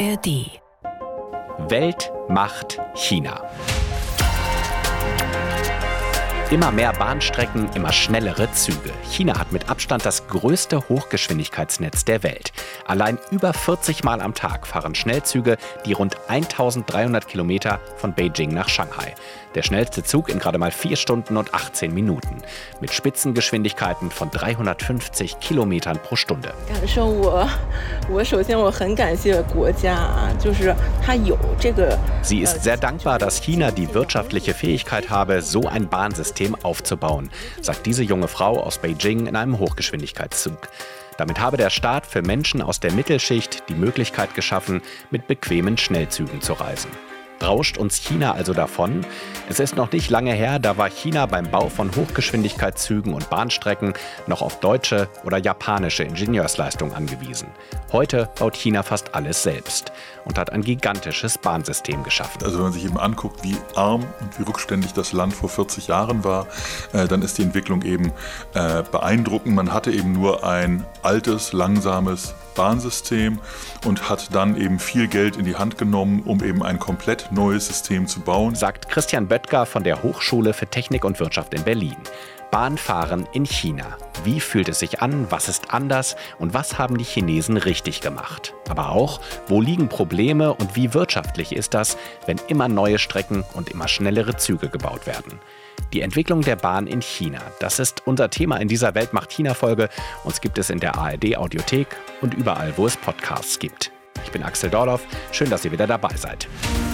ARD. Welt macht China. Immer mehr Bahnstrecken, immer schnellere Züge. China hat mit Abstand das größte Hochgeschwindigkeitsnetz der Welt. Allein über 40 Mal am Tag fahren Schnellzüge die rund 1300 Kilometer von Beijing nach Shanghai. Der schnellste Zug in gerade mal 4 Stunden und 18 Minuten. Mit Spitzengeschwindigkeiten von 350 Kilometern pro Stunde. Sie ist sehr dankbar, dass China die wirtschaftliche Fähigkeit habe, so ein Bahnsystem aufzubauen, sagt diese junge Frau aus Beijing in einem Hochgeschwindigkeitszug. Damit habe der Staat für Menschen aus der Mittelschicht die Möglichkeit geschaffen, mit bequemen Schnellzügen zu reisen. Rauscht uns China also davon? Es ist noch nicht lange her, da war China beim Bau von Hochgeschwindigkeitszügen und Bahnstrecken noch auf deutsche oder japanische Ingenieursleistung angewiesen. Heute baut China fast alles selbst und hat ein gigantisches Bahnsystem geschaffen. Also wenn man sich eben anguckt, wie arm und wie rückständig das Land vor 40 Jahren war, dann ist die Entwicklung eben beeindruckend. Man hatte eben nur ein altes, langsames Bahnsystem und hat dann eben viel Geld in die Hand genommen, um eben ein komplett neues System zu bauen. Sagt Christian Böttger von der Hochschule für Technik und Wirtschaft in Berlin. Bahnfahren in China. Wie fühlt es sich an? Was ist anders? Und was haben die Chinesen richtig gemacht? Aber auch, wo liegen Probleme und wie wirtschaftlich ist das, wenn immer neue Strecken und immer schnellere Züge gebaut werden? Die Entwicklung der Bahn in China, das ist unser Thema in dieser Welt macht China-Folge. Uns gibt es in der ARD-Audiothek und überall, wo es Podcasts gibt. Ich bin Axel Dorloff. Schön, dass ihr wieder dabei seid.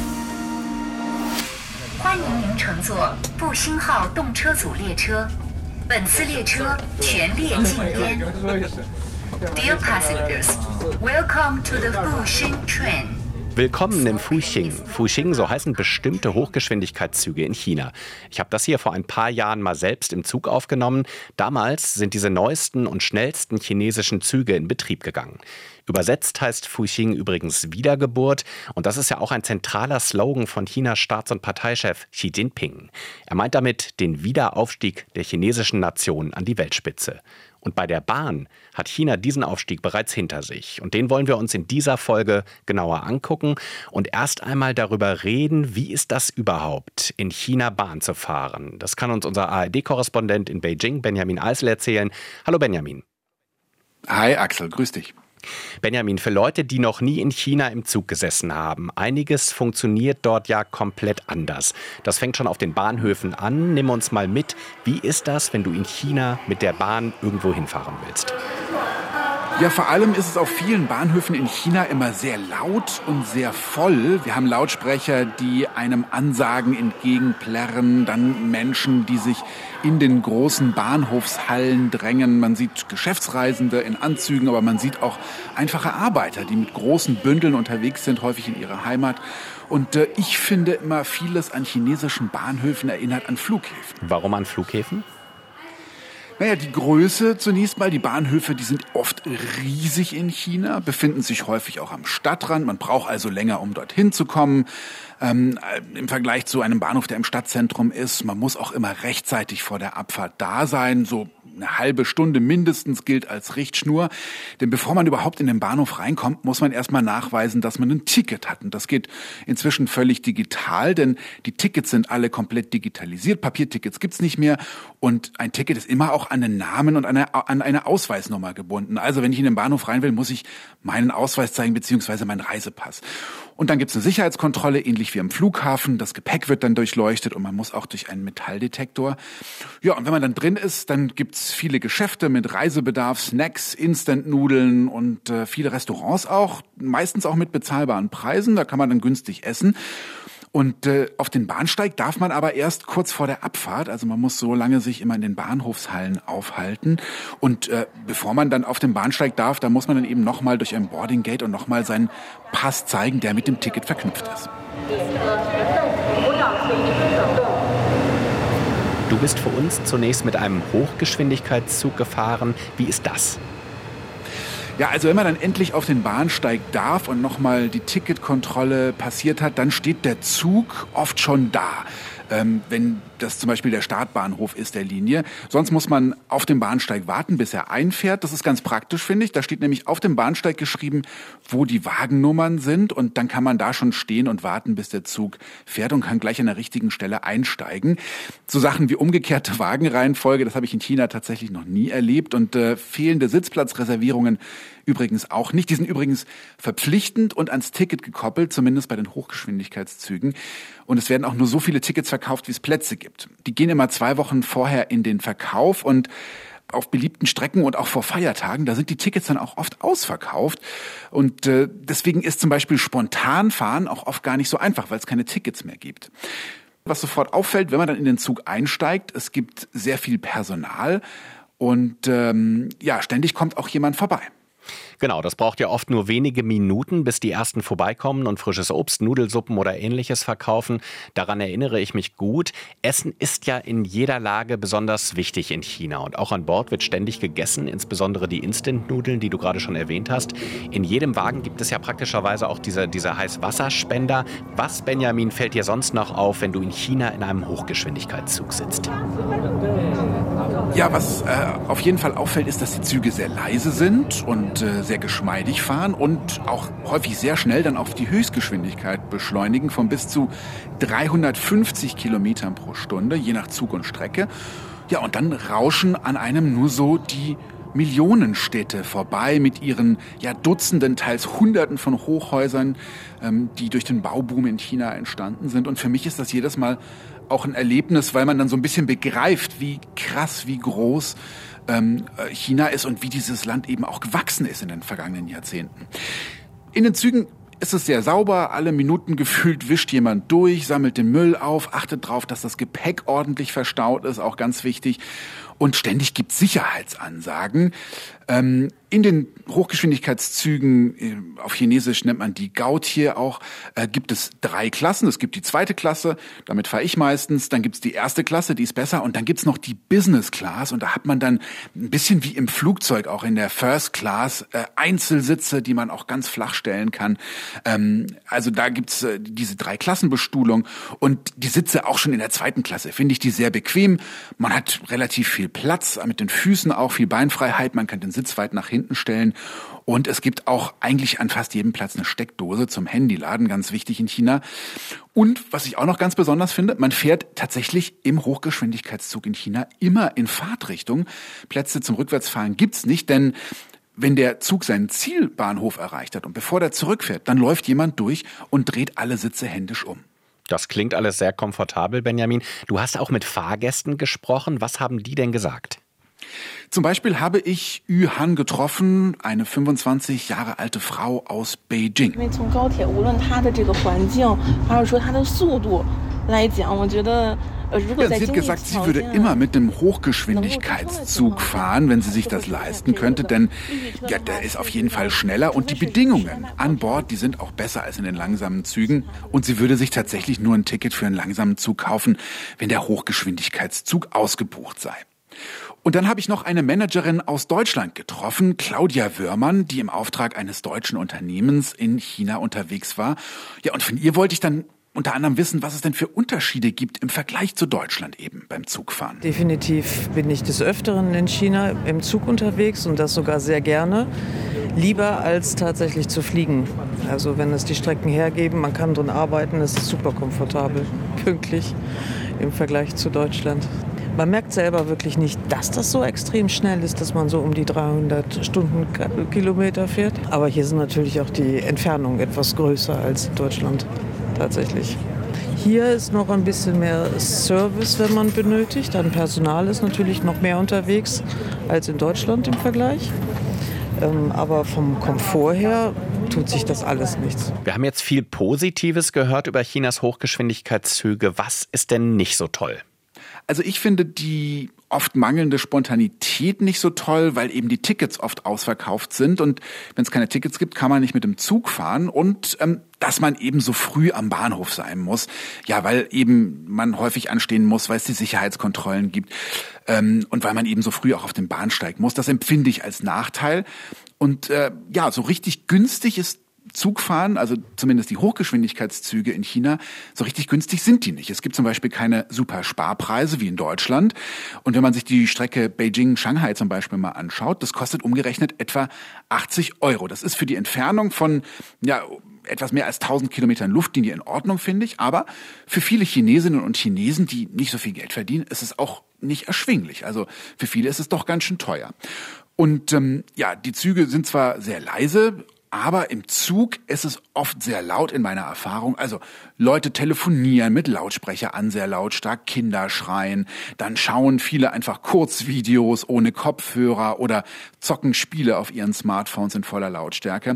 Welcome to the Fuxing Train. Willkommen im Fuxing. Fuxing, so heißen bestimmte Hochgeschwindigkeitszüge in China. Ich habe das hier vor ein paar Jahren mal selbst im Zug aufgenommen. Damals sind diese neuesten und schnellsten chinesischen Züge in Betrieb gegangen. Übersetzt heißt Fuxing übrigens Wiedergeburt. Und das ist ja auch ein zentraler Slogan von Chinas Staats- und Parteichef Xi Jinping. Er meint damit den Wiederaufstieg der chinesischen Nation an die Weltspitze. Und bei der Bahn hat China diesen Aufstieg bereits hinter sich. Und den wollen wir uns in dieser Folge genauer angucken und erst einmal darüber reden, wie ist das überhaupt, in China Bahn zu fahren. Das kann uns unser ARD-Korrespondent in Beijing, Benjamin Eisel, erzählen. Hallo Benjamin. Hi Axel, grüß dich. Benjamin, für Leute, die noch nie in China im Zug gesessen haben, einiges funktioniert dort ja komplett anders. Das fängt schon auf den Bahnhöfen an. Nimm uns mal mit. Wie ist das, wenn du in China mit der Bahn irgendwo hinfahren willst? Ja, vor allem ist es auf vielen Bahnhöfen in China immer sehr laut und sehr voll. Wir haben Lautsprecher, die einem Ansagen entgegenplärren, dann Menschen, die sich in den großen Bahnhofshallen drängen. Man sieht Geschäftsreisende in Anzügen, aber man sieht auch einfache Arbeiter, die mit großen Bündeln unterwegs sind, häufig in ihrer Heimat. Und ich finde immer, vieles an chinesischen Bahnhöfen erinnert an Flughäfen. Warum an Flughäfen? Naja, die Größe zunächst mal. Die Bahnhöfe, die sind oft riesig in China, befinden sich häufig auch am Stadtrand. Man braucht also länger, um dorthin zu kommen. Im Vergleich zu einem Bahnhof, der im Stadtzentrum ist. Man muss auch immer rechtzeitig vor der Abfahrt da sein. So eine halbe Stunde mindestens gilt als Richtschnur. Denn bevor man überhaupt in den Bahnhof reinkommt, muss man erstmal nachweisen, dass man ein Ticket hat. Und das geht inzwischen völlig digital, denn die Tickets sind alle komplett digitalisiert. Papiertickets gibt's nicht mehr. Und ein Ticket ist immer auch an einen Namen und an eine Ausweisnummer gebunden. Also wenn ich in den Bahnhof rein will, muss ich meinen Ausweis zeigen bzw. meinen Reisepass. Und dann gibt's eine Sicherheitskontrolle, ähnlich wie am Flughafen. Das Gepäck wird dann durchleuchtet und man muss auch durch einen Metalldetektor. Ja, und wenn man dann drin ist, dann gibt's viele Geschäfte mit Reisebedarf, Snacks, Instant-Nudeln und viele Restaurants auch, meistens auch mit bezahlbaren Preisen. Da kann man dann günstig essen. Und auf den Bahnsteig darf man aber erst kurz vor der Abfahrt, also man muss so lange sich immer in den Bahnhofshallen aufhalten. Und bevor man dann auf den Bahnsteig darf, da muss man dann eben nochmal durch ein Boarding Gate und nochmal seinen Pass zeigen, der mit dem Ticket verknüpft ist. Du bist für uns zunächst mit einem Hochgeschwindigkeitszug gefahren. Wie ist das? Ja, also wenn man dann endlich auf den Bahnsteig darf und nochmal die Ticketkontrolle passiert hat, dann steht der Zug oft schon da. wenn das zum Beispiel der Startbahnhof ist der Linie. Sonst muss man auf dem Bahnsteig warten, bis er einfährt. Das ist ganz praktisch, finde ich. Da steht nämlich auf dem Bahnsteig geschrieben, wo die Wagennummern sind. Und dann kann man da schon stehen und warten, bis der Zug fährt und kann gleich an der richtigen Stelle einsteigen. So Sachen wie umgekehrte Wagenreihenfolge, das habe ich in China tatsächlich noch nie erlebt. Und fehlende Sitzplatzreservierungen übrigens auch nicht. Die sind übrigens verpflichtend und ans Ticket gekoppelt, zumindest bei den Hochgeschwindigkeitszügen. Und es werden auch nur so viele Tickets verkauft, wie es Plätze gibt. Die gehen immer 2 Wochen vorher in den Verkauf und auf beliebten Strecken und auch vor Feiertagen, da sind die Tickets dann auch oft ausverkauft. Und deswegen ist zum Beispiel Spontanfahren auch oft gar nicht so einfach, weil es keine Tickets mehr gibt. Was sofort auffällt, wenn man dann in den Zug einsteigt, es gibt sehr viel Personal und ständig kommt auch jemand vorbei. Genau, das braucht ja oft nur wenige Minuten, bis die ersten vorbeikommen und frisches Obst, Nudelsuppen oder Ähnliches verkaufen. Daran erinnere ich mich gut. Essen ist ja in jeder Lage besonders wichtig in China. Und auch an Bord wird ständig gegessen, insbesondere die Instant-Nudeln, die du gerade schon erwähnt hast. In jedem Wagen gibt es ja praktischerweise auch diese Heißwasserspender. Was, Benjamin, fällt dir sonst noch auf, wenn du in China in einem Hochgeschwindigkeitszug sitzt? Ja, was auf jeden Fall auffällt, ist, dass die Züge sehr leise sind und sehr geschmeidig fahren und auch häufig sehr schnell dann auf die Höchstgeschwindigkeit beschleunigen von bis zu 350 Kilometern pro Stunde, je nach Zug und Strecke. Ja, und dann rauschen an einem nur so die Millionenstädte vorbei mit ihren Dutzenden, teils Hunderten von Hochhäusern, die durch den Bauboom in China entstanden sind. Und für mich ist das jedes Mal auch ein Erlebnis, weil man dann so ein bisschen begreift, wie krass, wie groß China ist und wie dieses Land eben auch gewachsen ist in den vergangenen Jahrzehnten. In den Zügen ist es sehr sauber, alle Minuten gefühlt wischt jemand durch, sammelt den Müll auf, achtet darauf, dass das Gepäck ordentlich verstaut ist, auch ganz wichtig. Und ständig gibt es Sicherheitsansagen. In den Hochgeschwindigkeitszügen, auf Chinesisch nennt man die Gaotie auch, gibt es 3 Klassen. Es gibt die 2. Klasse, damit fahre ich meistens. Dann gibt es die 1. Klasse, die ist besser. Und dann gibt es noch die Business Class. Und da hat man dann ein bisschen wie im Flugzeug, auch in der First Class, Einzelsitze, die man auch ganz flach stellen kann. Also da gibt es diese 3-Klassen-Bestuhlung. Und die Sitze auch schon in der 2. Klasse finde ich die sehr bequem. Man hat relativ viel Platz, mit den Füßen auch viel Beinfreiheit. Man kann den Sitz weit nach hinten stellen. Und es gibt auch eigentlich an fast jedem Platz eine Steckdose zum Handyladen, ganz wichtig in China. Und was ich auch noch ganz besonders finde, man fährt tatsächlich im Hochgeschwindigkeitszug in China immer in Fahrtrichtung. Plätze zum Rückwärtsfahren gibt's nicht, denn wenn der Zug seinen Zielbahnhof erreicht hat und bevor der zurückfährt, dann läuft jemand durch und dreht alle Sitze händisch um. Das klingt alles sehr komfortabel, Benjamin. Du hast auch mit Fahrgästen gesprochen. Was haben die denn gesagt? Zum Beispiel habe ich Yu Han getroffen, eine 25 Jahre alte Frau aus Beijing. Sie hat gesagt, sie würde immer mit dem Hochgeschwindigkeitszug fahren, wenn sie sich das leisten könnte, denn der ist auf jeden Fall schneller und die Bedingungen an Bord, die sind auch besser als in den langsamen Zügen. Und sie würde sich tatsächlich nur ein Ticket für einen langsamen Zug kaufen, wenn der Hochgeschwindigkeitszug ausgebucht sei. Und dann habe ich noch eine Managerin aus Deutschland getroffen, Claudia Wörmann, die im Auftrag eines deutschen Unternehmens in China unterwegs war. Ja, und von ihr wollte ich dann unter anderem wissen, was es denn für Unterschiede gibt im Vergleich zu Deutschland eben beim Zugfahren. Definitiv bin ich des Öfteren in China im Zug unterwegs und das sogar sehr gerne. Lieber als tatsächlich zu fliegen. Also wenn es die Strecken hergeben, man kann drin arbeiten, es ist super komfortabel, pünktlich im Vergleich zu Deutschland. Man merkt selber wirklich nicht, dass das so extrem schnell ist, dass man so um die 300 Stundenkilometer fährt. Aber hier sind natürlich auch die Entfernungen etwas größer als in Deutschland tatsächlich. Hier ist noch ein bisschen mehr Service, wenn man benötigt. Dann Personal ist natürlich noch mehr unterwegs als in Deutschland im Vergleich. Aber vom Komfort her tut sich das alles nichts. Wir haben jetzt viel Positives gehört über Chinas Hochgeschwindigkeitszüge. Was ist denn nicht so toll? Also ich finde die oft mangelnde Spontanität nicht so toll, weil eben die Tickets oft ausverkauft sind und wenn es keine Tickets gibt, kann man nicht mit dem Zug fahren und dass man eben so früh am Bahnhof sein muss, ja, weil eben man häufig anstehen muss, weil es die Sicherheitskontrollen gibt und weil man eben so früh auch auf den Bahnsteig muss. Das empfinde ich als Nachteil und so richtig günstig ist Zug fahren, also zumindest die Hochgeschwindigkeitszüge in China, so richtig günstig sind die nicht. Es gibt zum Beispiel keine super Sparpreise wie in Deutschland. Und wenn man sich die Strecke Beijing-Shanghai zum Beispiel mal anschaut, das kostet umgerechnet etwa 80 Euro. Das ist für die Entfernung von, etwas mehr als 1000 Kilometern Luftlinie in Ordnung, finde ich. Aber für viele Chinesinnen und Chinesen, die nicht so viel Geld verdienen, ist es auch nicht erschwinglich. Also für viele ist es doch ganz schön teuer. Und die Züge sind zwar sehr leise, aber im Zug ist es oft sehr laut in meiner Erfahrung. Also Leute telefonieren mit Lautsprecher an, sehr lautstark, Kinder schreien. Dann schauen viele einfach Kurzvideos ohne Kopfhörer oder zocken Spiele auf ihren Smartphones in voller Lautstärke.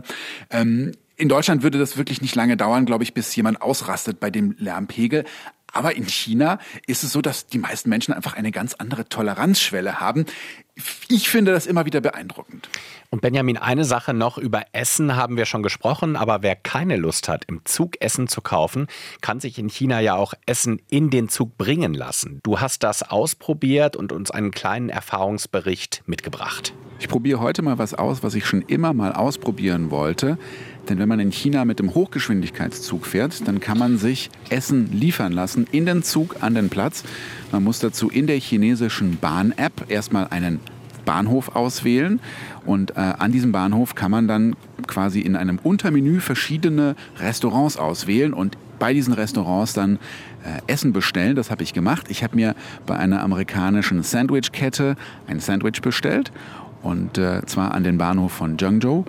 In Deutschland würde das wirklich nicht lange dauern, glaube ich, bis jemand ausrastet bei dem Lärmpegel. Aber in China ist es so, dass die meisten Menschen einfach eine ganz andere Toleranzschwelle haben. Ich finde das immer wieder beeindruckend. Und Benjamin, eine Sache noch, über Essen haben wir schon gesprochen, aber wer keine Lust hat, im Zug Essen zu kaufen, kann sich in China ja auch Essen in den Zug bringen lassen. Du hast das ausprobiert und uns einen kleinen Erfahrungsbericht mitgebracht. Ich probiere heute mal was aus, was ich schon immer mal ausprobieren wollte. Denn wenn man in China mit dem Hochgeschwindigkeitszug fährt, dann kann man sich Essen liefern lassen in den Zug an den Platz. Man muss dazu in der chinesischen Bahn-App erstmal einen Bahnhof auswählen und an diesem Bahnhof kann man dann quasi in einem Untermenü verschiedene Restaurants auswählen und bei diesen Restaurants dann Essen bestellen. Das habe ich gemacht. Ich habe mir bei einer amerikanischen Sandwich-Kette ein Sandwich bestellt und zwar an den Bahnhof von Zhengzhou.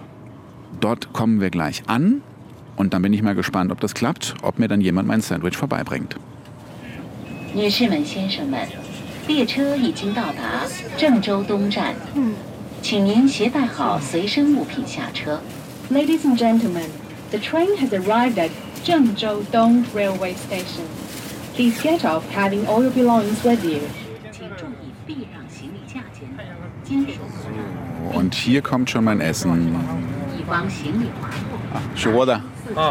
Dort kommen wir gleich an und dann bin ich mal gespannt, ob das klappt, ob mir dann jemand mein Sandwich vorbeibringt. 女士们、先生们，列车已经到达郑州东站，请您携带好随身物品下车。 Ladies and gentlemen, the train has arrived at Zhengzhou Dong Railway Station. Please get off having all your belongings with you. 请注意避让行李架前的金属合栏， Und hier kommt schon mein Essen. 以防行李滑落。 是我的。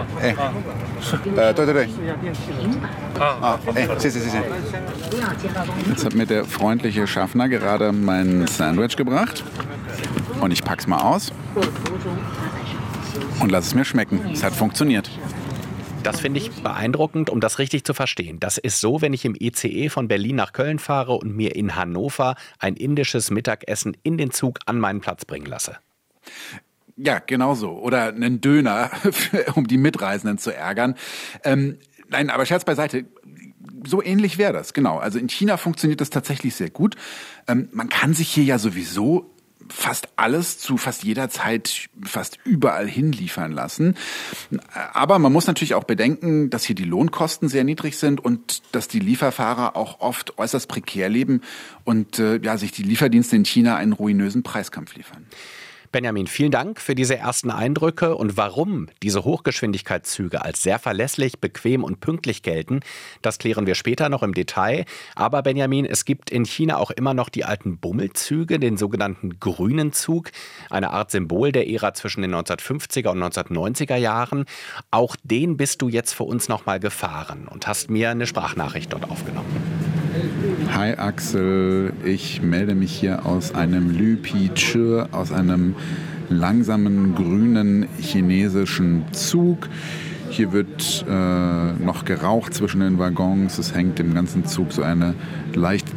对。 平板， 谢谢。 不要将东西 Jetzt hat mir der freundliche Schaffner gerade mein Sandwich gebracht. Und ich pack's mal aus 或途中他在上面休息。 und lass es mir schmecken. Es hat funktioniert. Das finde ich beeindruckend, um das richtig zu verstehen. Das ist so, wenn ich im ICE von Berlin nach Köln fahre und mir in Hannover ein indisches Mittagessen in den Zug an meinen Platz bringen lasse. Ja, genau so. Oder einen Döner, um die Mitreisenden zu ärgern. Nein, aber Scherz beiseite. So ähnlich wäre das, genau. Also in China funktioniert das tatsächlich sehr gut. Man kann sich hier ja sowieso fast alles zu fast jeder Zeit fast überall hinliefern lassen. Aber man muss natürlich auch bedenken, dass hier die Lohnkosten sehr niedrig sind und dass die Lieferfahrer auch oft äußerst prekär leben und sich die Lieferdienste in China einen ruinösen Preiskampf liefern. Benjamin, vielen Dank für diese ersten Eindrücke und warum diese Hochgeschwindigkeitszüge als sehr verlässlich, bequem und pünktlich gelten, das klären wir später noch im Detail. Aber Benjamin, es gibt in China auch immer noch die alten Bummelzüge, den sogenannten grünen Zug, eine Art Symbol der Ära zwischen den 1950er und 1990er Jahren. Auch den bist du jetzt für uns nochmal gefahren und hast mir eine Sprachnachricht dort aufgenommen. Hi Axel, ich melde mich hier aus einem Lü Pi Chi, aus einem langsamen grünen chinesischen Zug. Hier wird noch geraucht zwischen den Waggons. Es hängt im ganzen Zug so eine leichte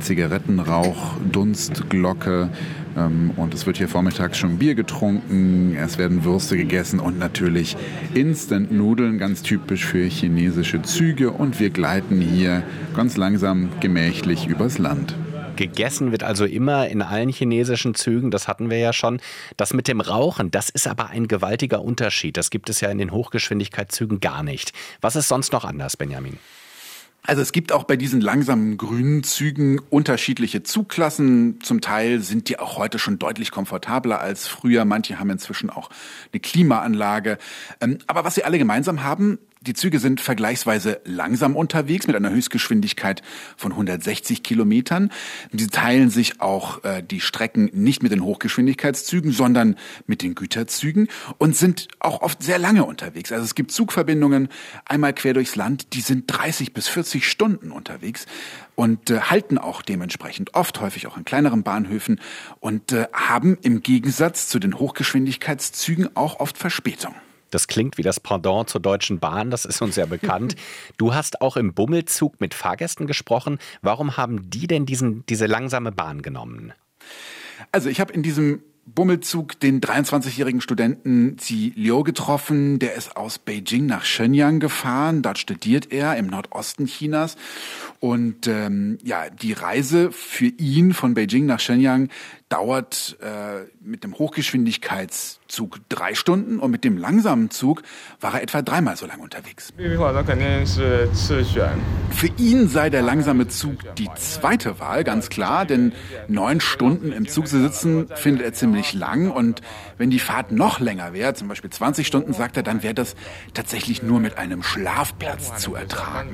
Zigarettenrauch-Dunstglocke. Und es wird hier vormittags schon Bier getrunken, es werden Würste gegessen und natürlich Instant-Nudeln, ganz typisch für chinesische Züge. Und wir gleiten hier ganz langsam gemächlich übers Land. Gegessen wird also immer in allen chinesischen Zügen, das hatten wir ja schon. Das mit dem Rauchen, das ist aber ein gewaltiger Unterschied. Das gibt es ja in den Hochgeschwindigkeitszügen gar nicht. Was ist sonst noch anders, Benjamin? Also es gibt auch bei diesen langsamen grünen Zügen unterschiedliche Zugklassen. Zum Teil sind die auch heute schon deutlich komfortabler als früher. Manche haben inzwischen auch eine Klimaanlage. Aber was sie alle gemeinsam haben, die Züge sind vergleichsweise langsam unterwegs mit einer Höchstgeschwindigkeit von 160 Kilometern. Sie teilen sich auch die Strecken nicht mit den Hochgeschwindigkeitszügen, sondern mit den Güterzügen und sind auch oft sehr lange unterwegs. Also es gibt Zugverbindungen einmal quer durchs Land, die sind 30 bis 40 Stunden unterwegs und halten auch dementsprechend oft, häufig auch an kleineren Bahnhöfen und haben im Gegensatz zu den Hochgeschwindigkeitszügen auch oft Verspätung. Das klingt wie das Pendant zur Deutschen Bahn, das ist uns ja bekannt. Du hast auch im Bummelzug mit Fahrgästen gesprochen. Warum haben die denn diese langsame Bahn genommen? Also ich habe in diesem Bummelzug den 23-jährigen Studenten Zi Liu getroffen. Der ist aus Beijing nach Shenyang gefahren. Dort studiert er im Nordosten Chinas. Und die Reise für ihn von Beijing nach Shenyang dauert mit dem Hochgeschwindigkeitszug 3 Stunden und mit dem langsamen Zug war er etwa 3-mal so lang unterwegs. Für ihn sei der langsame Zug die zweite Wahl, ganz klar, denn 9 Stunden im Zug zu sitzen, findet er ziemlich lang. Und wenn die Fahrt noch länger wäre, zum Beispiel 20 Stunden, sagt er, dann wäre das tatsächlich nur mit einem Schlafplatz zu ertragen.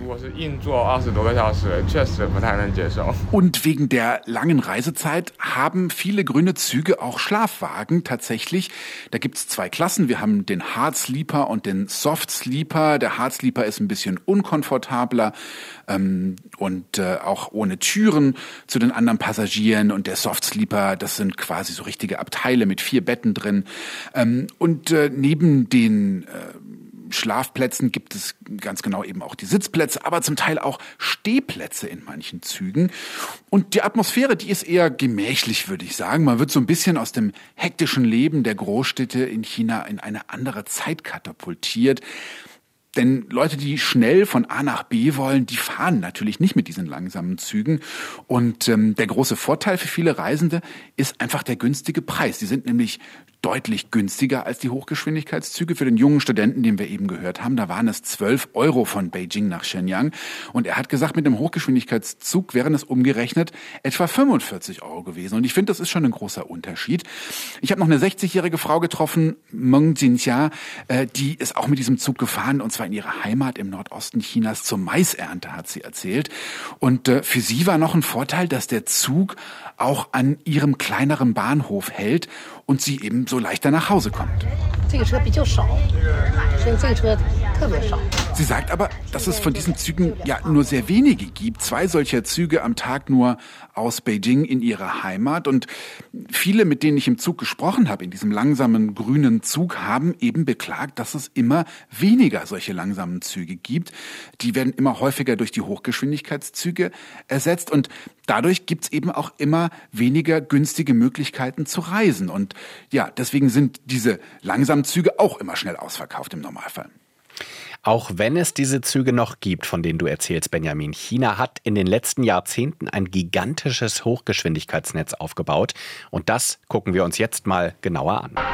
Und wegen der langen Reisezeit haben viele grüne Züge auch Schlafwagen tatsächlich. Da gibt's 2 Klassen. Wir haben den Hard Sleeper und den Soft Sleeper. Der Hard Sleeper ist ein bisschen unkomfortabler und auch ohne Türen zu den anderen Passagieren. Und der Soft Sleeper, das sind quasi so richtige Abteile mit 4 Betten drin. Neben den Schlafplätzen gibt es ganz genau eben auch die Sitzplätze, aber zum Teil auch Stehplätze in manchen Zügen. Und die Atmosphäre, die ist eher gemächlich, würde ich sagen. Man wird so ein bisschen aus dem hektischen Leben der Großstädte in China in eine andere Zeit katapultiert. Denn Leute, die schnell von A nach B wollen, die fahren natürlich nicht mit diesen langsamen Zügen. Und der große Vorteil für viele Reisende ist einfach der günstige Preis. Die sind nämlich deutlich günstiger als die Hochgeschwindigkeitszüge. Für den jungen Studenten, den wir eben gehört haben, da waren es 12 € von Beijing nach Shenyang. Und er hat gesagt, mit dem Hochgeschwindigkeitszug wären es umgerechnet etwa 45 € gewesen. Und ich finde, das ist schon ein großer Unterschied. Ich habe noch eine 60-jährige Frau getroffen, Meng Jinxia, die ist auch mit diesem Zug gefahren, und zwar in ihrer Heimat im Nordosten Chinas zur Maisernte, hat sie erzählt. Und für sie war noch ein Vorteil, dass der Zug auch an ihrem kleineren Bahnhof hält und sie eben so leichter nach Hause kommt. Sie sagt aber, dass es von diesen Zügen ja nur sehr wenige gibt. 2 solcher Züge am Tag nur aus Beijing in ihrer Heimat. Und viele, mit denen ich im Zug gesprochen habe, in diesem langsamen grünen Zug, haben eben beklagt, dass es immer weniger solche langsamen Züge gibt. Die werden immer häufiger durch die Hochgeschwindigkeitszüge ersetzt. Und dadurch gibt es eben auch immer weniger günstige Möglichkeiten zu reisen. Und ja, deswegen sind diese langsamen Züge auch immer schnell ausverkauft im Normalfall. Auch wenn es diese Züge noch gibt, von denen du erzählst, Benjamin, China hat in den letzten Jahrzehnten ein gigantisches Hochgeschwindigkeitsnetz aufgebaut. Und das gucken wir uns jetzt mal genauer an.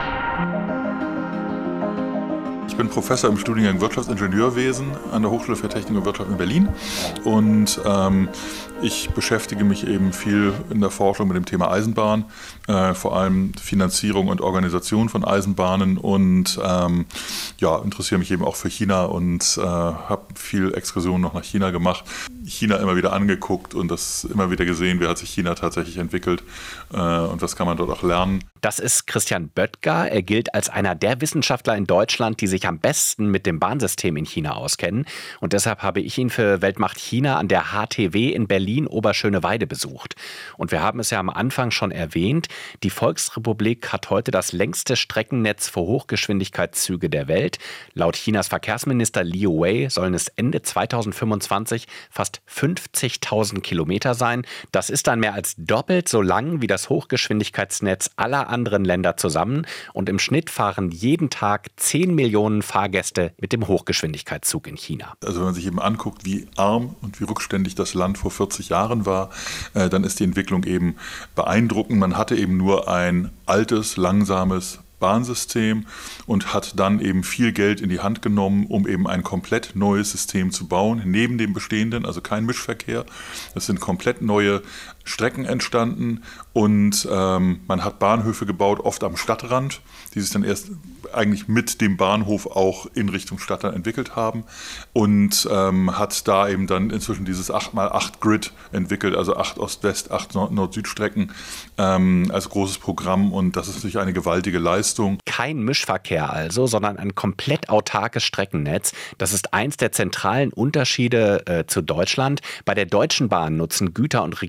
Ich bin Professor im Studiengang Wirtschaftsingenieurwesen an der Hochschule für Technik und Wirtschaft in Berlin. Und ich beschäftige mich eben viel in der Forschung mit dem Thema Eisenbahn, vor allem Finanzierung und Organisation von Eisenbahnen, und interessiere mich eben auch für China und habe viel Exkursionen noch nach China gemacht. China immer wieder angeguckt und das immer wieder gesehen, wie hat sich China tatsächlich entwickelt und was kann man dort auch lernen. Das ist Christian Böttger. Er gilt als einer der Wissenschaftler in Deutschland, die sich am besten mit dem Bahnsystem in China auskennen. Und deshalb habe ich ihn für Weltmacht China an der HTW in Berlin-Oberschöneweide besucht. Und wir haben es ja am Anfang schon erwähnt, die Volksrepublik hat heute das längste Streckennetz für Hochgeschwindigkeitszüge der Welt. Laut Chinas Verkehrsminister Liu Wei sollen es Ende 2025 fast 50.000 Kilometer sein. Das ist dann mehr als doppelt so lang wie das Hochgeschwindigkeitsnetz aller anderen Länder zusammen. Und im Schnitt fahren jeden Tag 10 Millionen Fahrgäste mit dem Hochgeschwindigkeitszug in China. Also wenn man sich eben anguckt, wie arm und wie rückständig das Land vor 40 Jahren war, dann ist die Entwicklung eben beeindruckend. Man hatte eben nur ein altes, langsames Bahnsystem und hat dann eben viel Geld in die Hand genommen, um eben ein komplett neues System zu bauen, neben dem bestehenden, also kein Mischverkehr. Es sind komplett neue Strecken entstanden und man hat Bahnhöfe gebaut, oft am Stadtrand, die sich dann erst eigentlich mit dem Bahnhof auch in Richtung Stadt dann entwickelt haben, und hat da eben dann inzwischen dieses 8x8-Grid entwickelt, also 8 Ost-West, 8 Nord-Süd-Strecken als großes Programm, und das ist natürlich eine gewaltige Leistung. Kein Mischverkehr also, sondern ein komplett autarkes Streckennetz. Das ist eins der zentralen Unterschiede zu Deutschland. Bei der Deutschen Bahn nutzen Güter- und Regionalverkehr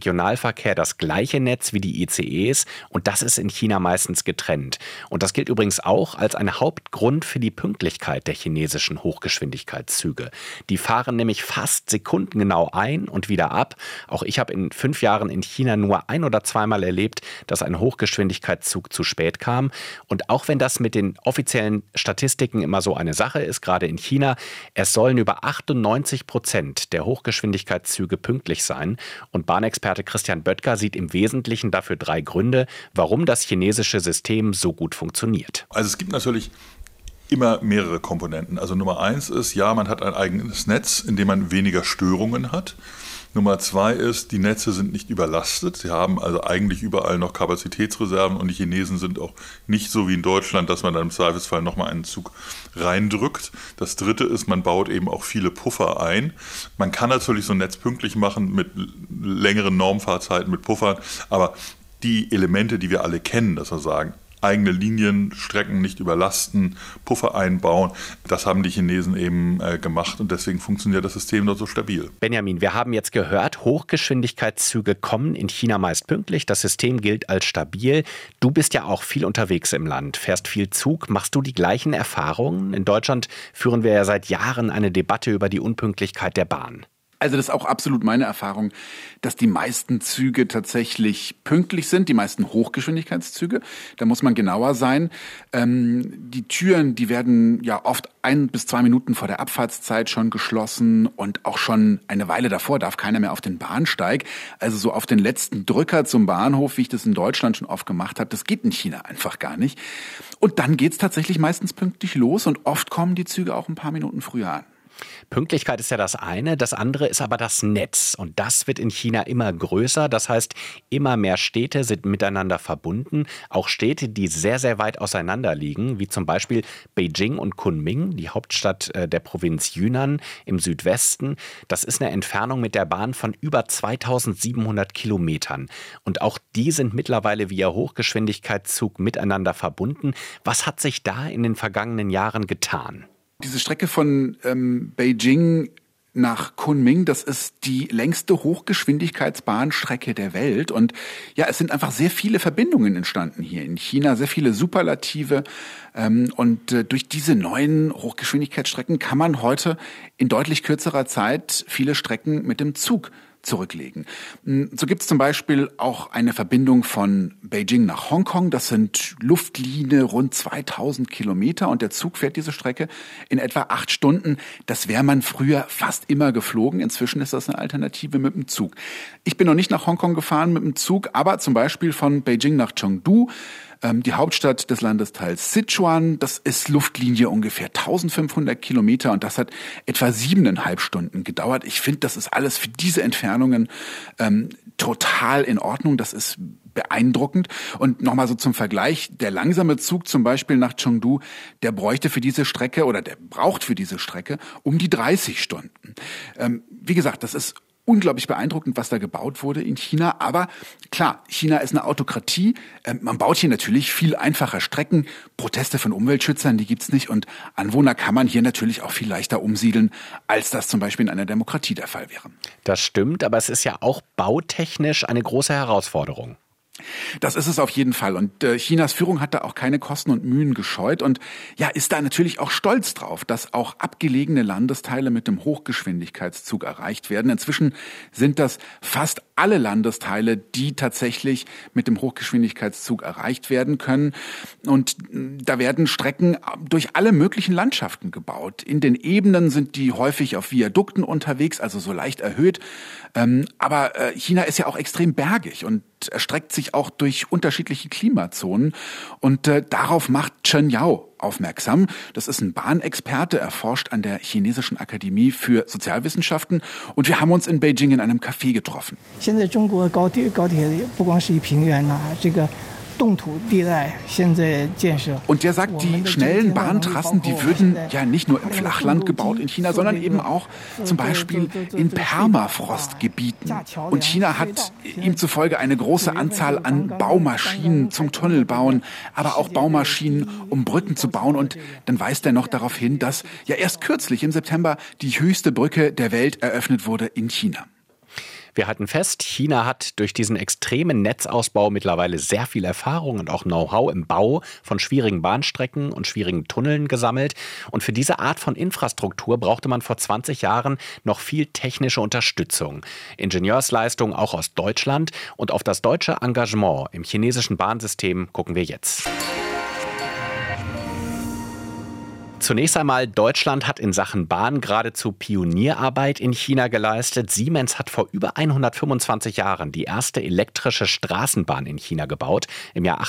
Personenverkehr das gleiche Netz wie die ICEs und das ist in China meistens getrennt. Und das gilt übrigens auch als ein Hauptgrund für die Pünktlichkeit der chinesischen Hochgeschwindigkeitszüge. Die fahren nämlich fast sekundengenau ein und wieder ab. Auch ich habe in 5 Jahren in China nur 1- oder zweimal erlebt, dass ein Hochgeschwindigkeitszug zu spät kam. Und auch wenn das mit den offiziellen Statistiken immer so eine Sache ist, gerade in China, es sollen über 98% der Hochgeschwindigkeitszüge pünktlich sein. Und Bahnexperte Christian Böttger sieht im Wesentlichen dafür 3 Gründe, warum das chinesische System so gut funktioniert. Also es gibt natürlich immer mehrere Komponenten. Also Nummer 1 ist, ja, man hat ein eigenes Netz, in dem man weniger Störungen hat. Nummer 2 ist, die Netze sind nicht überlastet. Sie haben also eigentlich überall noch Kapazitätsreserven und die Chinesen sind auch nicht so wie in Deutschland, dass man dann im Zweifelsfall nochmal einen Zug reindrückt. Das 3. ist, man baut eben auch viele Puffer ein. Man kann natürlich so ein Netz pünktlich machen mit längeren Normfahrzeiten, mit Puffern, aber die Elemente, die wir alle kennen, dass wir sagen, eigene Linien, Strecken nicht überlasten, Puffer einbauen. Das haben die Chinesen eben gemacht und deswegen funktioniert das System dort so stabil. Benjamin, wir haben jetzt gehört, Hochgeschwindigkeitszüge kommen in China meist pünktlich. Das System gilt als stabil. Du bist ja auch viel unterwegs im Land, fährst viel Zug. Machst du die gleichen Erfahrungen? In Deutschland führen wir ja seit Jahren eine Debatte über die Unpünktlichkeit der Bahn. Also das ist auch absolut meine Erfahrung, dass die meisten Züge tatsächlich pünktlich sind, die meisten Hochgeschwindigkeitszüge. Da muss man genauer sein. Die Türen, die werden ja oft 1 bis 2 Minuten vor der Abfahrtszeit schon geschlossen und auch schon eine Weile davor darf keiner mehr auf den Bahnsteig. Also so auf den letzten Drücker zum Bahnhof, wie ich das in Deutschland schon oft gemacht habe, das geht in China einfach gar nicht. Und dann geht's tatsächlich meistens pünktlich los und oft kommen die Züge auch ein paar Minuten früher an. Pünktlichkeit ist ja das eine, das andere ist aber das Netz. Und das wird in China immer größer. Das heißt, immer mehr Städte sind miteinander verbunden. Auch Städte, die sehr, sehr weit auseinander liegen, wie zum Beispiel Beijing und Kunming, die Hauptstadt der Provinz Yunnan im Südwesten. Das ist eine Entfernung mit der Bahn von über 2700 Kilometern. Und auch die sind mittlerweile via Hochgeschwindigkeitszug miteinander verbunden. Was hat sich da in den vergangenen Jahren getan? Diese Strecke von Beijing nach Kunming, das ist die längste Hochgeschwindigkeitsbahnstrecke der Welt. Und ja, es sind einfach sehr viele Verbindungen entstanden hier in China, sehr viele Superlative. Und durch diese neuen Hochgeschwindigkeitsstrecken kann man heute in deutlich kürzerer Zeit viele Strecken mit dem Zug zurücklegen. So gibt es zum Beispiel auch eine Verbindung von Beijing nach Hongkong. Das sind Luftlinie rund 2000 Kilometer und der Zug fährt diese Strecke in etwa 8 Stunden. Das wäre man früher fast immer geflogen. Inzwischen ist das eine Alternative mit dem Zug. Ich bin noch nicht nach Hongkong gefahren mit dem Zug, aber zum Beispiel von Beijing nach Chengdu, die Hauptstadt des Landesteils Sichuan. Das ist Luftlinie ungefähr 1500 Kilometer und das hat etwa 7,5 Stunden gedauert. Ich finde, das ist alles für diese Entfernungen total in Ordnung. Das ist beeindruckend. Und nochmal so zum Vergleich, der langsame Zug zum Beispiel nach Chengdu, der bräuchte für diese Strecke oder der braucht für diese Strecke um die 30 Stunden. Wie gesagt, das ist unglaublich beeindruckend, was da gebaut wurde in China. Aber klar, China ist eine Autokratie. Man baut hier natürlich viel einfacher Strecken. Proteste von Umweltschützern, die gibt's nicht. Und Anwohner kann man hier natürlich auch viel leichter umsiedeln, als das zum Beispiel in einer Demokratie der Fall wäre. Das stimmt, aber es ist ja auch bautechnisch eine große Herausforderung. Das ist es auf jeden Fall. Und Chinas Führung hat da auch keine Kosten und Mühen gescheut und ja, ist da natürlich auch stolz drauf, dass auch abgelegene Landesteile mit dem Hochgeschwindigkeitszug erreicht werden. Inzwischen sind das fast alle Landesteile, die tatsächlich mit dem Hochgeschwindigkeitszug erreicht werden können. Und da werden Strecken durch alle möglichen Landschaften gebaut. In den Ebenen sind die häufig auf Viadukten unterwegs, also so leicht erhöht. Aber China ist ja auch extrem bergig und erstreckt sich auch durch unterschiedliche Klimazonen. Und darauf macht Chen Yao aufmerksam. Das ist ein Bahnexperte, er forscht an der Chinesischen Akademie für Sozialwissenschaften. Und wir haben uns in Beijing in einem Café getroffen. Und der sagt, die schnellen Bahntrassen, die würden ja nicht nur im Flachland gebaut in China, sondern eben auch zum Beispiel in Permafrostgebieten. Und China hat ihm zufolge eine große Anzahl an Baumaschinen zum Tunnelbauen, aber auch Baumaschinen, um Brücken zu bauen. Und dann weist er noch darauf hin, dass ja erst kürzlich im September die höchste Brücke der Welt eröffnet wurde in China. Wir halten fest, China hat durch diesen extremen Netzausbau mittlerweile sehr viel Erfahrung und auch Know-how im Bau von schwierigen Bahnstrecken und schwierigen Tunneln gesammelt. Und für diese Art von Infrastruktur brauchte man vor 20 Jahren noch viel technische Unterstützung. Ingenieursleistung auch aus Deutschland. Und auf das deutsche Engagement im chinesischen Bahnsystem gucken wir jetzt. Zunächst einmal, Deutschland hat in Sachen Bahn geradezu Pionierarbeit in China geleistet. Siemens hat vor über 125 Jahren die erste elektrische Straßenbahn in China gebaut. Im Jahr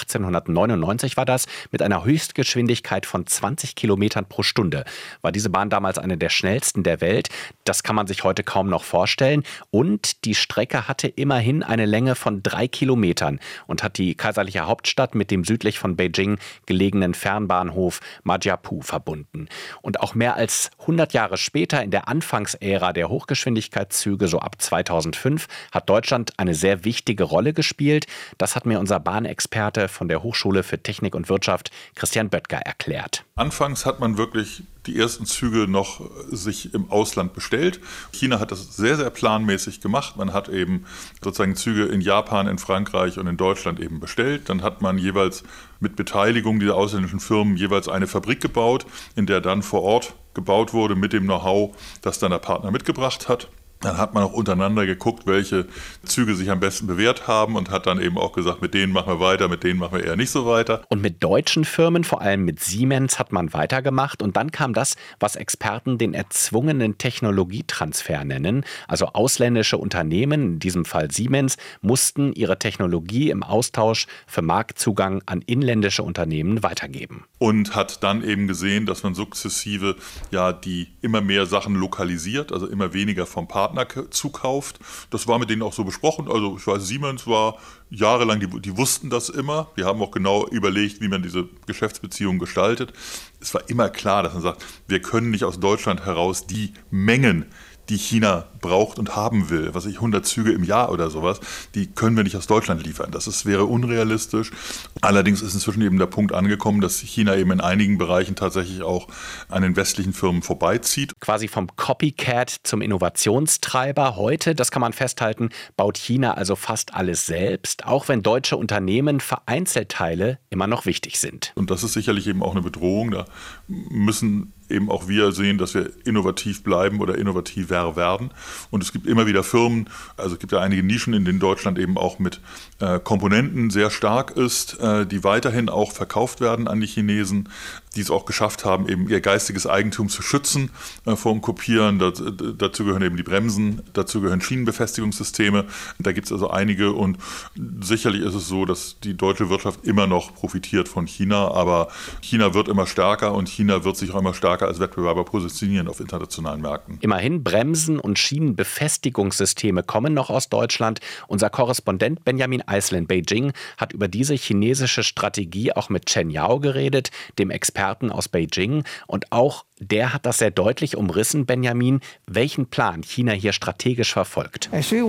1899 war das, mit einer Höchstgeschwindigkeit von 20 Kilometern pro Stunde. War diese Bahn damals eine der schnellsten der Welt? Das kann man sich heute kaum noch vorstellen. Und die Strecke hatte immerhin eine Länge von 3 Kilometern und hat die kaiserliche Hauptstadt mit dem südlich von Beijing gelegenen Fernbahnhof Majiapu verbunden. Und auch mehr als 100 Jahre später, in der Anfangsära der Hochgeschwindigkeitszüge, so ab 2005, hat Deutschland eine sehr wichtige Rolle gespielt. Das hat mir unser Bahnexperte von der Hochschule für Technik und Wirtschaft, Christian Böttger, erklärt. Anfangs hat man wirklich die ersten Züge noch sich im Ausland bestellt. China hat das sehr, sehr planmäßig gemacht. Man hat eben sozusagen Züge in Japan, in Frankreich und in Deutschland eben bestellt. Dann hat man jeweils mit Beteiligung dieser ausländischen Firmen jeweils eine Fabrik gebaut, in der dann vor Ort gebaut wurde mit dem Know-how, das dann der Partner mitgebracht hat. Dann hat man auch untereinander geguckt, welche Züge sich am besten bewährt haben und hat dann eben auch gesagt, mit denen machen wir weiter, mit denen machen wir eher nicht so weiter. Und mit deutschen Firmen, vor allem mit Siemens, hat man weitergemacht. Und dann kam das, was Experten den erzwungenen Technologietransfer nennen. Also ausländische Unternehmen, in diesem Fall Siemens, mussten ihre Technologie im Austausch für Marktzugang an inländische Unternehmen weitergeben. Und hat dann eben gesehen, dass man sukzessive die immer mehr Sachen lokalisiert, also immer weniger vom Partner zukauft. Das war mit denen auch so besprochen. Also ich weiß, Siemens war jahrelang, die wussten das immer. Die haben auch genau überlegt, wie man diese Geschäftsbeziehungen gestaltet. Es war immer klar, dass man sagt, wir können nicht aus Deutschland heraus die Mengen, die China braucht und haben will, 100 Züge im Jahr oder sowas, die können wir nicht aus Deutschland liefern. Das wäre unrealistisch. Allerdings ist inzwischen eben der Punkt angekommen, dass China eben in einigen Bereichen tatsächlich auch an den westlichen Firmen vorbeizieht. Quasi vom Copycat zum Innovationstreiber. Heute, das kann man festhalten, baut China also fast alles selbst, auch wenn deutsche Unternehmen für Einzelteile immer noch wichtig sind. Und das ist sicherlich eben auch eine Bedrohung. Da müssen eben auch wir sehen, dass wir innovativ bleiben oder innovativer werden. Und es gibt immer wieder Firmen, also es gibt ja einige Nischen, in denen Deutschland eben auch mit Komponenten sehr stark ist, die weiterhin auch verkauft werden an die Chinesen, die es auch geschafft haben, eben ihr geistiges Eigentum zu schützen vor dem Kopieren. Dazu gehören eben die Bremsen, dazu gehören Schienenbefestigungssysteme. Da gibt es also einige und sicherlich ist es so, dass die deutsche Wirtschaft immer noch profitiert von China, aber China wird immer stärker und China wird sich auch immer stärker als Wettbewerber positionieren auf internationalen Märkten. Immerhin, Bremsen und Schienenbefestigungssysteme kommen noch aus Deutschland. Unser Korrespondent Benjamin Eisel in Beijing hat über diese chinesische Strategie auch mit Chen Yao geredet, dem Experten aus Beijing. Und auch der hat das sehr deutlich umrissen, Benjamin, welchen Plan China hier strategisch verfolgt.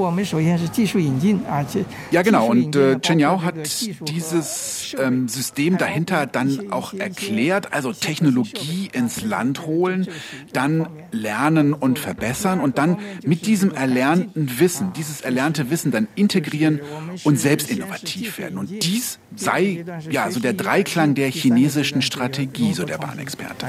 Ja, genau. Und Chen Yao hat dieses System dahinter dann auch erklärt. Also Technologie ins Land holen, dann lernen und verbessern und dann mit diesem erlernten Wissen, dieses erlernte Wissen dann integrieren und selbst innovativ werden. Und dies sei so der Dreiklang der chinesischen Strategie, so der Bahnexperte.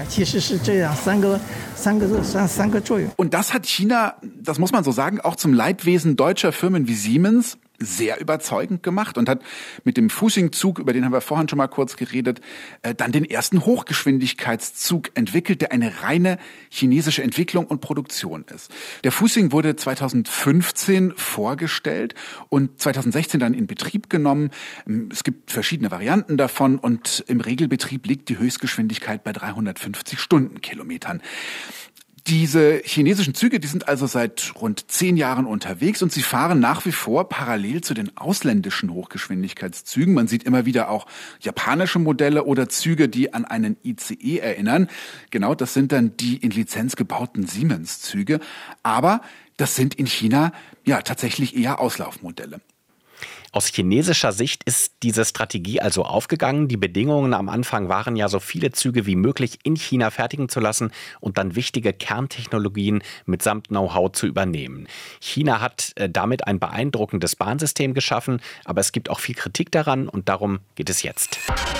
Und das hat China, das muss man so sagen, auch zum Leidwesen deutscher Firmen wie Siemens sehr überzeugend gemacht und hat mit dem Fuxing-Zug, über den haben wir vorhin schon mal kurz geredet, dann den ersten Hochgeschwindigkeitszug entwickelt, der eine reine chinesische Entwicklung und Produktion ist. Der Fuxing wurde 2015 vorgestellt und 2016 dann in Betrieb genommen. Es gibt verschiedene Varianten davon und im Regelbetrieb liegt die Höchstgeschwindigkeit bei 350 Stundenkilometern. Diese chinesischen Züge, die sind also seit rund 10 Jahren unterwegs und sie fahren nach wie vor parallel zu den ausländischen Hochgeschwindigkeitszügen. Man sieht immer wieder auch japanische Modelle oder Züge, die an einen ICE erinnern. Genau, das sind dann die in Lizenz gebauten Siemens-Züge. Aber das sind in China tatsächlich eher Auslaufmodelle. Aus chinesischer Sicht ist diese Strategie also aufgegangen. Die Bedingungen am Anfang waren ja, so viele Züge wie möglich in China fertigen zu lassen und dann wichtige Kerntechnologien mitsamt Know-how zu übernehmen. China hat damit ein beeindruckendes Bahnsystem geschaffen, aber es gibt auch viel Kritik daran und darum geht es jetzt.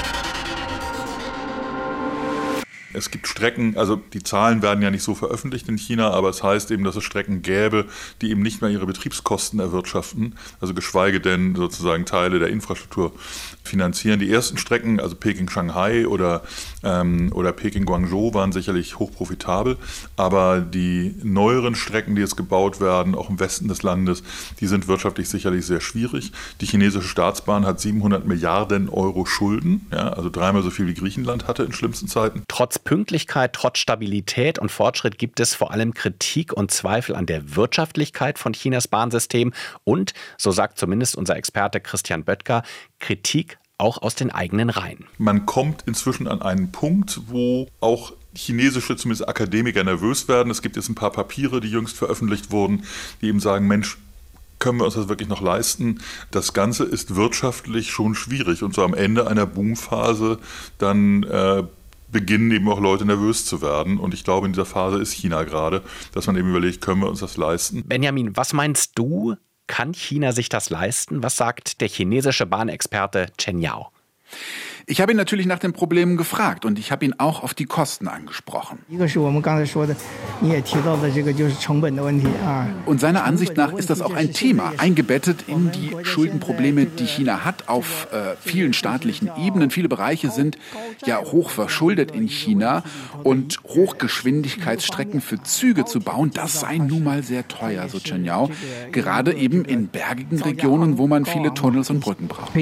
Es gibt Strecken, also die Zahlen werden ja nicht so veröffentlicht in China, aber es heißt eben, dass es Strecken gäbe, die eben nicht mehr ihre Betriebskosten erwirtschaften, also geschweige denn sozusagen Teile der Infrastruktur finanzieren. Die ersten Strecken, also Peking-Shanghai oder Peking-Guangzhou, waren sicherlich hochprofitabel, aber die neueren Strecken, die jetzt gebaut werden, auch im Westen des Landes, die sind wirtschaftlich sicherlich sehr schwierig. Die chinesische Staatsbahn hat 700 Milliarden Euro Schulden, ja, also 3-mal so viel wie Griechenland hatte in schlimmsten Zeiten. Trotz Pünktlichkeit, trotz Stabilität und Fortschritt gibt es vor allem Kritik und Zweifel an der Wirtschaftlichkeit von Chinas Bahnsystem und, so sagt zumindest unser Experte Christian Böttger, Kritik auch aus den eigenen Reihen. Man kommt inzwischen an einen Punkt, wo auch chinesische, zumindest Akademiker, nervös werden. Es gibt jetzt ein paar Papiere, die jüngst veröffentlicht wurden, die eben sagen, Mensch, können wir uns das wirklich noch leisten? Das Ganze ist wirtschaftlich schon schwierig und so am Ende einer Boomphase dann beginnen eben auch Leute nervös zu werden. Und ich glaube, in dieser Phase ist China gerade, dass man eben überlegt, können wir uns das leisten? Benjamin, was meinst du? Kann China sich das leisten? Was sagt der chinesische Bahnexperte Chen Yao? Ich habe ihn natürlich nach den Problemen gefragt und ich habe ihn auch auf die Kosten angesprochen. Und seiner Ansicht nach ist das auch ein Thema, eingebettet in die Schuldenprobleme, die China hat auf vielen staatlichen Ebenen. Viele Bereiche sind ja hoch verschuldet in China und Hochgeschwindigkeitsstrecken für Züge zu bauen, das sei nun mal sehr teuer, so Chen Yao. Gerade eben in bergigen Regionen, wo man viele Tunnels und Brücken braucht.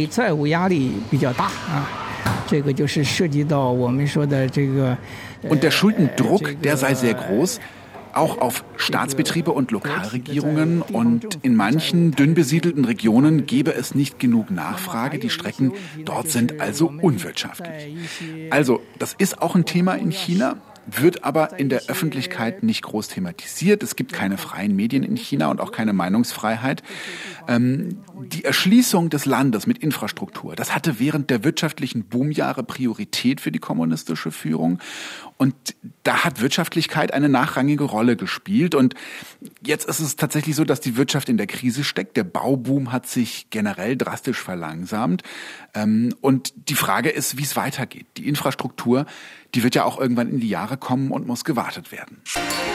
Und der Schuldendruck, der sei sehr groß, auch auf Staatsbetriebe und Lokalregierungen. Und in manchen dünn besiedelten Regionen gäbe es nicht genug Nachfrage. Die Strecken dort sind also unwirtschaftlich. Also, das ist auch ein Thema in China, wird aber in der Öffentlichkeit nicht groß thematisiert. Es gibt keine freien Medien in China und auch keine Meinungsfreiheit. Die Erschließung des Landes mit Infrastruktur, das hatte während der wirtschaftlichen Boomjahre Priorität für die kommunistische Führung. Und da hat Wirtschaftlichkeit eine nachrangige Rolle gespielt. Und jetzt ist es tatsächlich so, dass die Wirtschaft in der Krise steckt. Der Bauboom hat sich generell drastisch verlangsamt. Und die Frage ist, wie es weitergeht. Die Infrastruktur, die wird ja auch irgendwann in die Jahre kommen und muss gewartet werden.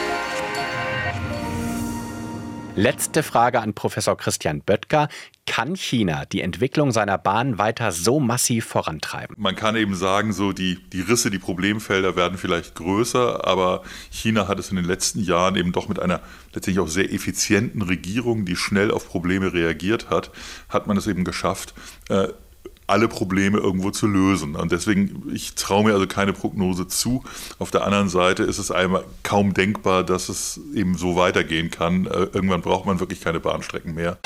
Letzte Frage an Professor Christian Böttger. Kann China die Entwicklung seiner Bahn weiter so massiv vorantreiben? Man kann eben sagen, so die Risse, die Problemfelder werden vielleicht größer, aber China hat es in den letzten Jahren eben doch mit einer letztendlich auch sehr effizienten Regierung, die schnell auf Probleme reagiert hat man es eben geschafft, alle Probleme irgendwo zu lösen. Und deswegen, ich traue mir also keine Prognose zu. Auf der anderen Seite ist es einmal kaum denkbar, dass es eben so weitergehen kann. Irgendwann braucht man wirklich keine Bahnstrecken mehr.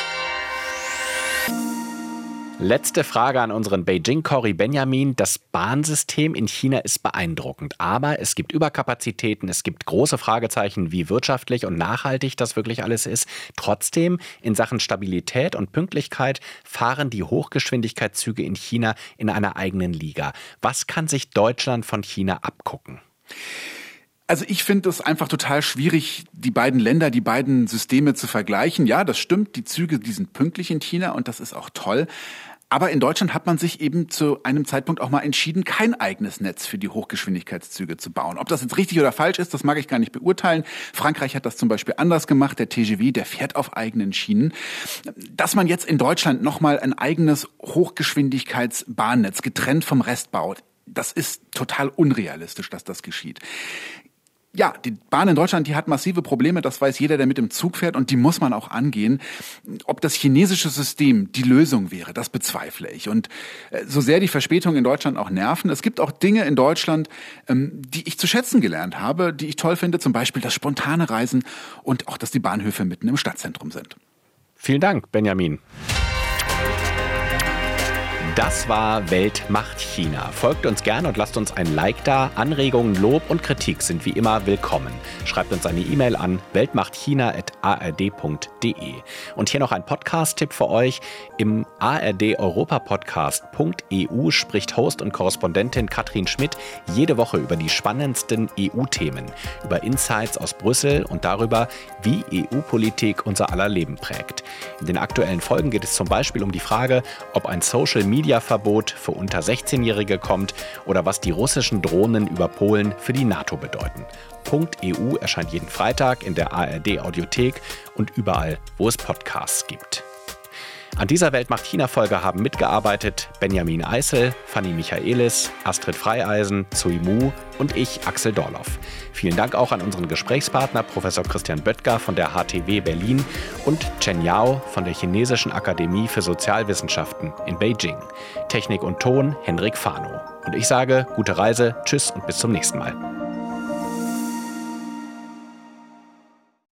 Letzte Frage an unseren Beijing-Corri Benjamin. Das Bahnsystem in China ist beeindruckend, aber es gibt Überkapazitäten, es gibt große Fragezeichen, wie wirtschaftlich und nachhaltig das wirklich alles ist. Trotzdem, in Sachen Stabilität und Pünktlichkeit fahren die Hochgeschwindigkeitszüge in China in einer eigenen Liga. Was kann sich Deutschland von China abgucken? Also ich finde es einfach total schwierig, die beiden Länder, die beiden Systeme zu vergleichen. Ja, das stimmt, die Züge, die sind pünktlich in China und das ist auch toll. Aber in Deutschland hat man sich eben zu einem Zeitpunkt auch mal entschieden, kein eigenes Netz für die Hochgeschwindigkeitszüge zu bauen. Ob das jetzt richtig oder falsch ist, das mag ich gar nicht beurteilen. Frankreich hat das zum Beispiel anders gemacht. Der TGV, der fährt auf eigenen Schienen. Dass man jetzt in Deutschland nochmal ein eigenes Hochgeschwindigkeitsbahnnetz getrennt vom Rest baut, das ist total unrealistisch, dass das geschieht. Ja, die Bahn in Deutschland, die hat massive Probleme, das weiß jeder, der mit dem Zug fährt, und die muss man auch angehen. Ob das chinesische System die Lösung wäre, das bezweifle ich. Und so sehr die Verspätungen in Deutschland auch nerven, es gibt auch Dinge in Deutschland, die ich zu schätzen gelernt habe, die ich toll finde, zum Beispiel das spontane Reisen und auch, dass die Bahnhöfe mitten im Stadtzentrum sind. Vielen Dank, Benjamin. Das war Welt macht China. Folgt uns gerne und lasst uns ein Like da. Anregungen, Lob und Kritik sind wie immer willkommen. Schreibt uns eine E-Mail an weltmachtchina@ard.de. Und hier noch ein Podcast-Tipp für euch. Im ARD-Europa-Podcast.eu spricht Host und Korrespondentin Katrin Schmidt jede Woche über die spannendsten EU-Themen, über Insights aus Brüssel und darüber, wie EU-Politik unser aller Leben prägt. In den aktuellen Folgen geht es zum Beispiel um die Frage, ob ein Social-Media-Verbot für unter 16-Jährige kommt oder was die russischen Drohnen über Polen für die NATO bedeuten. .eu erscheint jeden Freitag in der ARD-Audiothek und überall, wo es Podcasts gibt. An dieser Weltmacht-China-Folge haben mitgearbeitet Benjamin Eisel, Fanny Michaelis, Astrid Freieisen, Zui Mu und ich, Axel Dorloff. Vielen Dank auch an unseren Gesprächspartner Professor Christian Böttger von der HTW Berlin und Chen Yao von der Chinesischen Akademie für Sozialwissenschaften in Beijing. Technik und Ton Hendrik Fano. Und ich sage, gute Reise, tschüss und bis zum nächsten Mal.